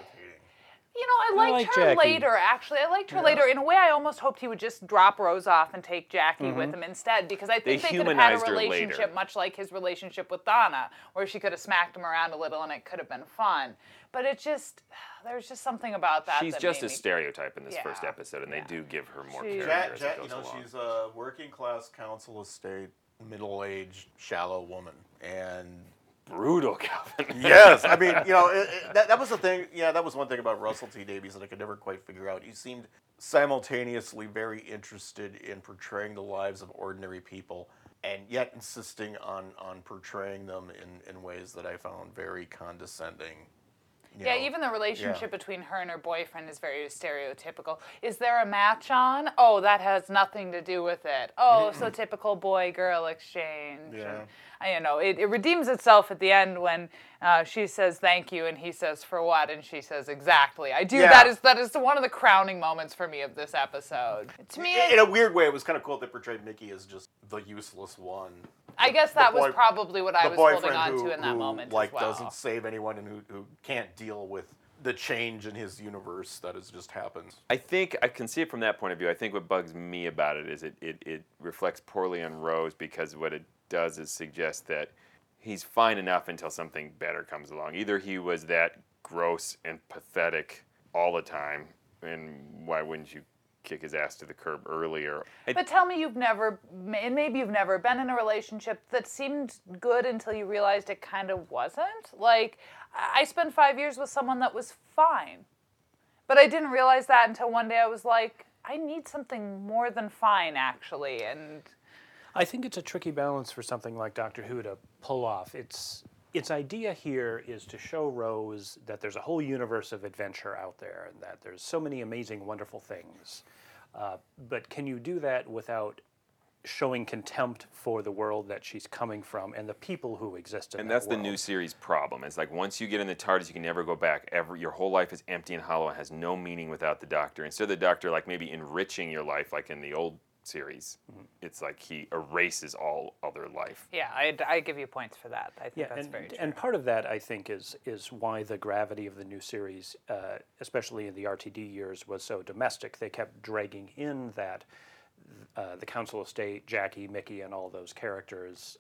you know, I I liked like her Jackie. later, actually. I liked her later. In a way, I almost hoped he would just drop Rose off and take Jackie with him instead, because I think They they, could have had a humanized her later. relationship much like his relationship with Donna, where she could have smacked him around a little and it could have been fun. But it just, there's just something about that She's that just made a me- stereotype in this first Yeah, episode, and yeah. they do give her more She- character Jack, as Jack, it you goes know, along. she's a working class council estate, middle-aged, shallow woman, and brutal, Calvin. yes, I mean, you know, it, it, that, that was the thing. Yeah, that was one thing about Russell T Davies that I could never quite figure out. He seemed simultaneously very interested in portraying the lives of ordinary people, and yet insisting on on portraying them in, in ways that I found very condescending. you Yeah, know. even the relationship Yeah. between her and her boyfriend is very stereotypical. Is there a match on? Oh, that has nothing to do with it. Oh, so typical boy-girl exchange. Yeah. And, I, you know, it, it redeems itself at the end when uh, she says thank you and he says for what, and she says exactly. I do. Yeah. That is that is one of the crowning moments for me of this episode. To me, In a weird way, it was kind of cool that they portrayed Mickey as just the useless one. I guess the that boy- was probably what I the was holding boyfriend on who, to in that who, moment like as well. doesn't save anyone and who, who can't deal with the change in his universe that has just happened. I think I can see it from that point of view. I think what bugs me about it is it, it, it reflects poorly on Rose, because what it does is suggest that he's fine enough until something better comes along. Either he was that gross and pathetic all the time, and why wouldn't you kick his ass to the curb earlier? I- But tell me you've never, and maybe you've never been in a relationship that seemed good until you realized it kind of wasn't. Like, I spent five years with someone that was fine. But I didn't realize that until one day I was like, I need something more than fine, actually. And I think it's a tricky balance for something like Doctor Who to pull off. Its its idea here is to show Rose that there's a whole universe of adventure out there, and that there's so many amazing, wonderful things. Uh, but can you do that without showing contempt for the world that she's coming from and the people who exist in And that that's the world? new series problem. It's like once you get in the TARDIS, you can never go back. Every your whole life is empty and hollow and has no meaning without the Doctor. Instead of the Doctor, like maybe enriching your life, like in the old series, mm-hmm. it's like he erases all other life. yeah, I, I give you points for that. I think Yeah, that's and, very true. and part of that, I think, is is why the gravity of the new series, uh, especially in the R T D years, was so domestic. They kept dragging in that uh, the Council of State, Jackie, Mickey, and all those characters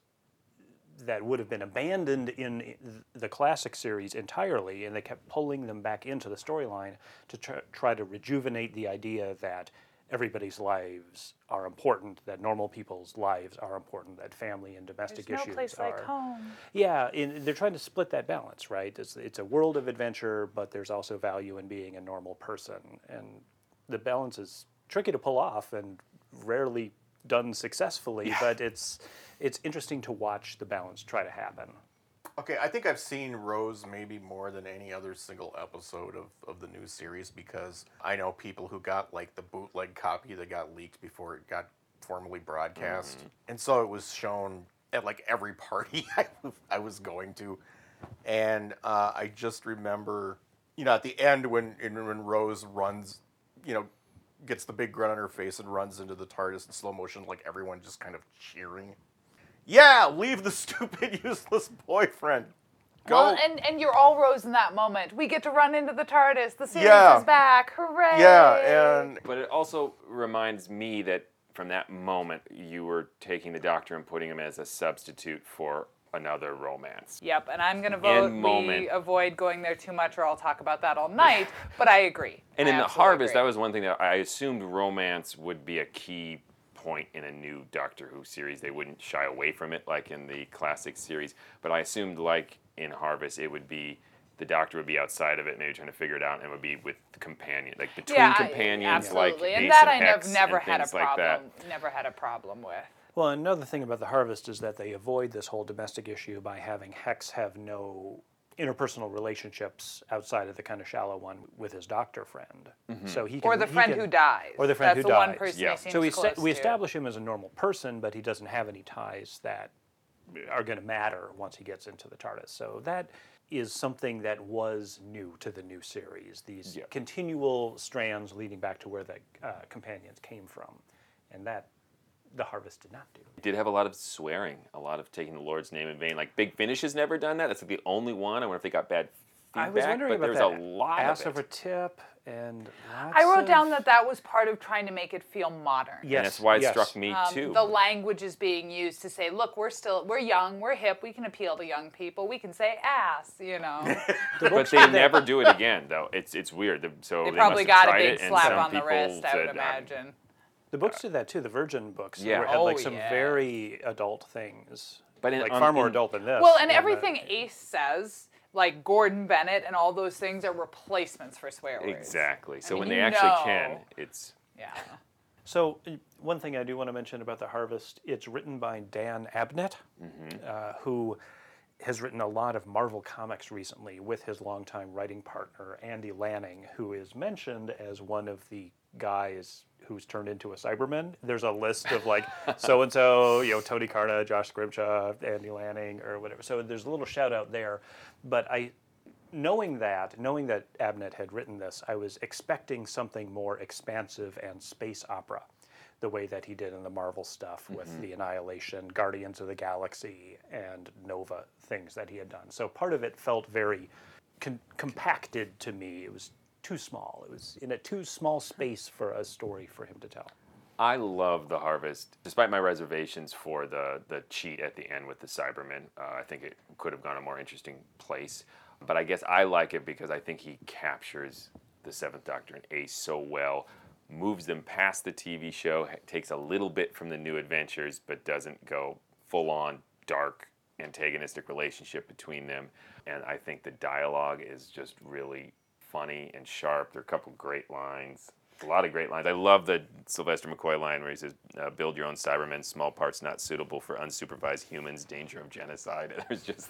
that would have been abandoned in the classic series entirely, and they kept pulling them back into the storyline to tr- try to rejuvenate the idea that everybody's lives are important, that normal people's lives are important, that family and domestic There's no issues place are. like home. Yeah, in, they're trying to split that balance, right? It's, it's a world of adventure, but there's also value in being a normal person. And the balance is tricky to pull off and rarely done successfully, but it's it's interesting to watch the balance try to happen. Okay, I think I've seen Rose maybe more than any other single episode of, of the new series because I know people who got like the bootleg copy that got leaked before it got formally broadcast. Mm-hmm. And so it was shown at like every party I, I was going to. And uh, I just remember, you know, at the end when when Rose runs, you know, gets the big grin on her face and runs into the TARDIS in slow motion, like everyone just kind of cheering. Yeah, leave the stupid, useless boyfriend. Go. Well, and, and you're all Rose in that moment. We get to run into the TARDIS. The series Yeah. is back. Hooray! Yeah, and But it also reminds me that from that moment, you were taking the Doctor and putting him as a substitute for another romance. Yep, and I'm going to vote we moment. avoid going there too much or I'll talk about that all night, but I agree. And I in The absolutely Harvest, agree. that was one thing that I assumed romance would be a key point in a new Doctor Who series. They wouldn't shy away from it like in the classic series, but I assumed like in Harvest it would be the Doctor would be outside of it, maybe trying to figure it out, and it would be with the companion, like between yeah, I- companions, like absolutely. Ace and that I Hex nev- never and had a things like that. problem. Never had a problem with. Well, another thing about the Harvest is that they avoid this whole domestic issue by having Hex have no interpersonal relationships outside of the kind of shallow one with his doctor friend. Mm-hmm. So he can, Or the he friend can- who dies. Or the friend That's who the dies. one person Yeah. he seems So we, close sta- we to. establish him as a normal person, but he doesn't have any ties that are going to matter once he gets into the TARDIS. So that is something that was new to the new series. These Yeah. continual strands leading back to where the uh, companions came from, and that the Harvest did not do. It did have a lot of swearing, a lot of taking the Lord's name in vain. Like Big Finish has never done that. That's like the only one. I wonder if they got bad feedback. I was wondering but about there's that. a lot Ass of it. over tip and lots I wrote of- down that that was part of trying to make it feel modern. Yes, And that's why it yes. struck me Um, too. the language is being used to say, look, we're still, we're young, we're hip, we can appeal to young people, we can say ass, you know. But they never do it again, though. It's it's weird. The- So They they, probably must have got a tried big it, and slap some on the people wrist, I would said, um, imagine. The books did that too. The Virgin books Yeah. were- had Oh, like some yeah. very adult things, But in- like on- far more in- adult than this. Well, and the- everything Ace says, like Gordon Bennett and all those things are replacements for swear words. Exactly. So mean, when you they actually know. can, it's Yeah. So uh, one thing I do want to mention about The Harvest, it's written by Dan Abnett, Mm-hmm. uh, who has written a lot of Marvel comics recently with his longtime writing partner, Andy Lanning, who is mentioned as one of the guys who's turned into a Cyberman. There's a list of like so-and-so, you know, Tony Carna, Josh Scrimshaw, Andy Lanning, or whatever. So there's a little shout out there. But I, knowing that, knowing that Abnett had written this, I was expecting something more expansive and space opera, the way that he did in the Marvel stuff with Mm-hmm. the Annihilation, Guardians of the Galaxy, and Nova things that he had done. So part of it felt very con- compacted to me. It was too small. It was in a too small space for a story for him to tell. I love The Harvest, despite my reservations for the the cheat at the end with the Cybermen. Uh, I think it could have gone a more interesting place. But I guess I like it because I think he captures the Seventh Doctor and Ace so well, moves them past the T V show, ha- takes a little bit from the New Adventures, but doesn't go full-on dark antagonistic relationship between them. And I think the dialogue is just really funny and sharp. There are a couple great lines. A lot of great lines. I love the Sylvester McCoy line where he says, uh, build your own Cybermen, small parts not suitable for unsupervised humans, danger of genocide. There's just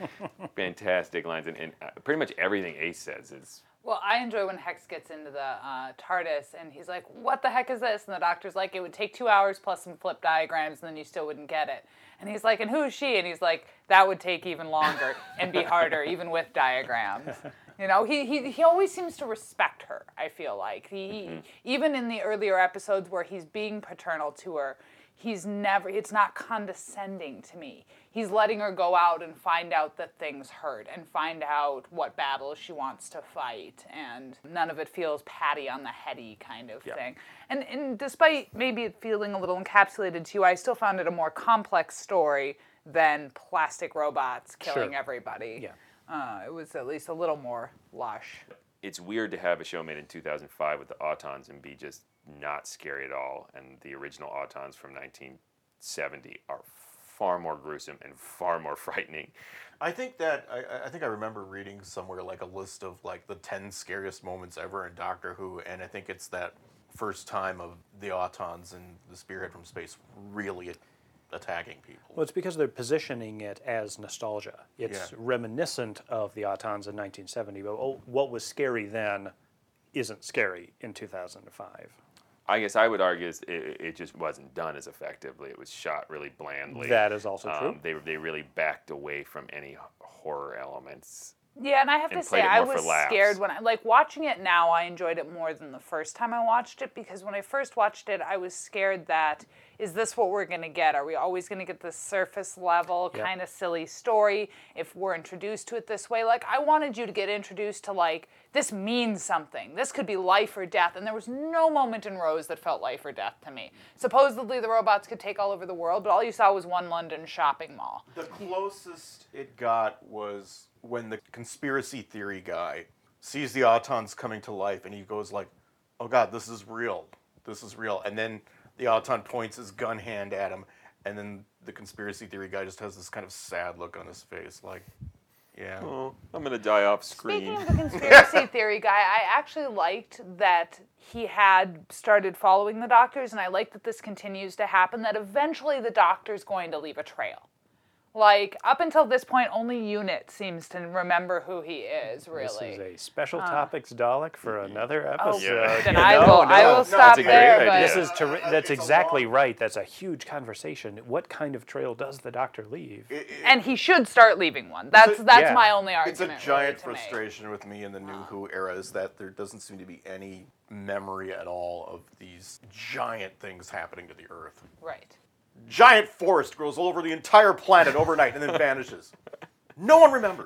fantastic lines. And, and uh, pretty much everything Ace says is... Well, I enjoy when Hex gets into the uh, TARDIS and he's like, what the heck is this? And the doctor's like, it would take two hours plus some flip diagrams and then you still wouldn't get it. And he's like, and who is she? And he's like, that would take even longer and be harder, even with diagrams. You know, he, he he always seems to respect her, I feel like. He, mm-hmm. Even in the earlier episodes where he's being paternal to her, he's never, it's not condescending to me. He's letting her go out and find out that things hurt and find out what battles she wants to fight. And none of it feels patty on the heady kind of yeah. thing. And, and despite maybe it feeling a little encapsulated to you, I still found it a more complex story than plastic robots killing Sure. everybody. Yeah. Uh, it was at least a little more lush. It's weird to have a show made in two thousand five with the Autons and be just not scary at all. And the original Autons from nineteen seventy are far more gruesome and far more frightening. I think that I, I think I remember reading somewhere like a list of like the ten scariest moments ever in Doctor Who, and I think it's that first time of the Autons and the Spearhead from space really attacking people. Well, it's because they're positioning it as nostalgia. It's Yeah. reminiscent of the Autons in nineteen seventy, but oh, what was scary then isn't scary in two thousand five. I guess I would argue is it, it just wasn't done as effectively. It was shot really blandly. That is also Um, true. They they really backed away from any horror elements. Yeah, and I have And to played say, it I more for was laughs. scared when I, like, watching it now, I enjoyed it more than the first time I watched it, because when I first watched it, I was scared that, is this what we're going to get? Are we always going to get this surface level, Yep. kind of silly story if we're introduced to it this way? Like, I wanted you to get introduced to, like, this means something. This could be life or death, and there was no moment in Rose that felt life or death to me. Supposedly, the robots could take all over the world, but all you saw was one London shopping mall. The closest it got was when the conspiracy theory guy sees the Autons coming to life and he goes like, oh God, this is real. This is real. And then the Auton points his gun hand at him, and then the conspiracy theory guy just has this kind of sad look on his face, like, yeah. Oh, I'm gonna die off screen. Speaking of the conspiracy theory guy, I actually liked that he had started following the doctors, and I like that this continues to happen, that eventually the doctor's going to leave a trail. Like, up until this point, only Unit seems to remember who he is, really. This is a special topics Dalek for another Oh, episode. Yeah. then You I know, will, I no. will No, stop it's a great there, idea. but This is terri- Uh, that's it's a exactly long- right. That's a huge conversation. What kind of trail does the Doctor leave? It- it- and he should start leaving one. That's a- that's yeah. my only It's a argument. giant really, to make. frustration with me in the New Who era is that there doesn't seem to be any memory at all of these giant things happening to the Earth. Right. Giant forest grows all over the entire planet overnight and then vanishes. No one remembers.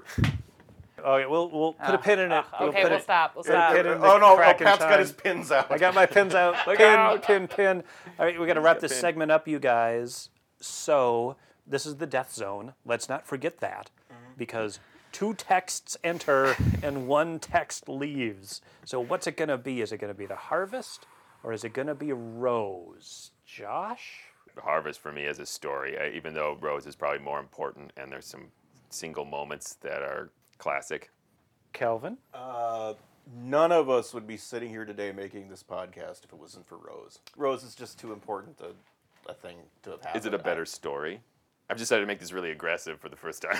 Okay, we'll we'll put a pin in it. Uh, okay, put we'll it- stop. We'll put a stop. pin in the Oh no, oh, crack in Pat's got time. his pins out. I got my pins out. Look pin, out. pin, pin. All right, we got to wrap this pin. segment up, you guys. So this is the death zone. Let's not forget that, because two texts enter and one text leaves. So what's it going to be? Is it going to be the Harvest, or is it going to be Rose? Josh? Harvest for me as a story, I, even though Rose is probably more important, and there's some single moments that are classic. Kelvin? Uh, none of us would be sitting here today making this podcast if it wasn't for Rose. Rose is just too important a, a thing to have happened. Is it a better story? I've decided to make this really aggressive for the first time.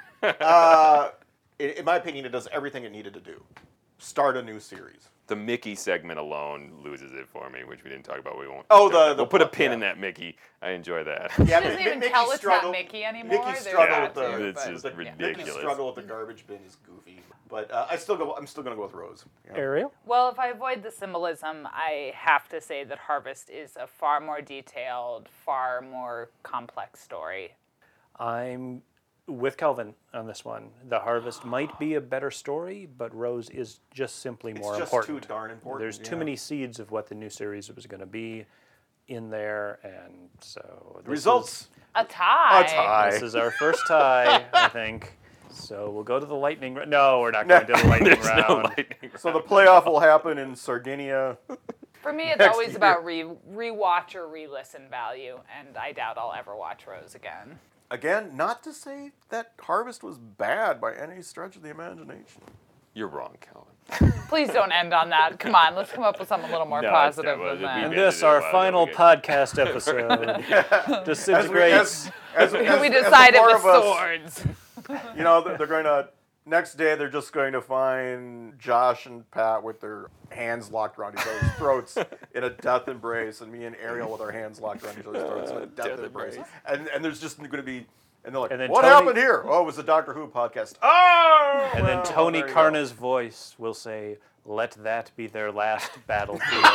Uh, in, in my opinion, it does everything it needed to do. Start a new series. The Mickey segment alone loses it for me, which we didn't talk about. We won't. Oh, do that. the- the we'll put a plot, pin yeah. in that Mickey. I enjoy that. Yeah, She doesn't Mi- even Mickey tell it's struggle- not Mickey anymore. Mickey There's struggle that with the, too, It's but- just the yeah. Mickey ridiculous. struggle with the garbage bin is goofy. But uh, I still go. I'm still going to go with Rose. Yeah. Ariel? Well, if I avoid the symbolism, I have to say that Harvest is a far more detailed, far more complex story. I'm with Kelvin on this one. The Harvest might be a better story, but Rose is just simply It's more just important. too darn important. There's too yeah. many seeds of what the new series was going to be in there, and so this Results. A tie. A tie. Is, this is our first tie, I think. So we'll go to the lightning round. No, we're not going to the lightning There's round. no lightning. So the playoff will happen in Sardinia. For me, it's Next always year. about re rewatch or re-listen value, and I doubt I'll ever watch Rose again. Again, not to say that Harvest was bad by any stretch of the imagination. You're wrong, Calvin. Please don't end on that. Come on, let's come up with something a little more No, positive it's- than we- that. And we- this, Yeah, our yeah, final yeah. podcast episode, disintegrates. As, as, as, we as the decided four with of us, swords. You know, they're, they're going to, next day, they're just going to find Josh and Pat with their hands locked around each other's throats in a death embrace, and me and Ariel with our hands locked around each other's throats in a death, death embrace. embrace. And, and there's just going to be, and they're like, And then what Tony- happened here? Oh, it was the Doctor Who podcast. Oh! And then well, Tony there you go. Karna's voice will say, "Let that be their last battlefield."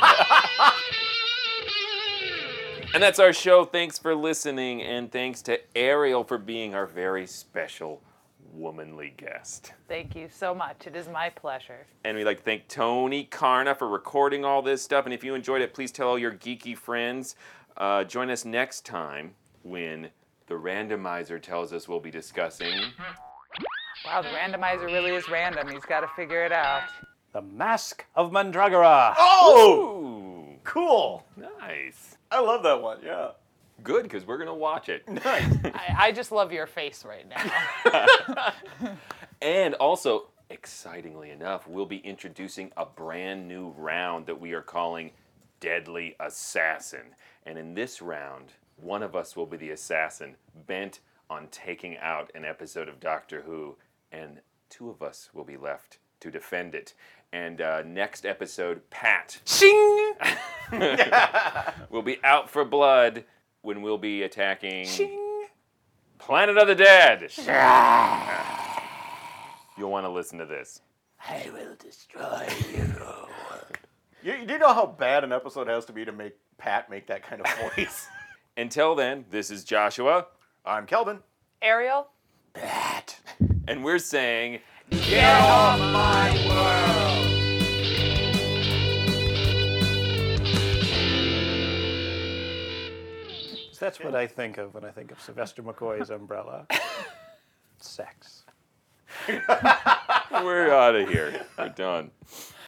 And that's our show. Thanks for listening, and thanks to Ariel for being our very special womanly guest. Thank you so much. It is my pleasure. And we'd like to thank Tony Karna for recording all this stuff. And if you enjoyed it, please tell all your geeky friends. Uh, join us next time when the randomizer tells us we'll be discussing. Wow, the randomizer really is random. He's got to figure it out. The Mask of Mandragora. Oh! Ooh, Cool. nice. I love that one, yeah. Good, because we're going to watch it. Nice. I, I just love your face right now. And also, excitingly enough, we'll be introducing a brand new round that we are calling Deadly Assassin. And in this round, one of us will be the assassin bent on taking out an episode of Doctor Who, and two of us will be left to defend it. And uh, next episode, Pat Shing! will be out for blood when we'll be attacking Shing! Planet of the Dead. You'll want to listen to this. I will destroy you. You, you do know how bad an episode has to be to make Pat make that kind of voice? Until then, this is Joshua, I'm Kelvin. Ariel? Bat. and we're saying, Get off my world! So that's what I think of when I think of Sylvester McCoy's umbrella. Sex. we're out of here. We're done.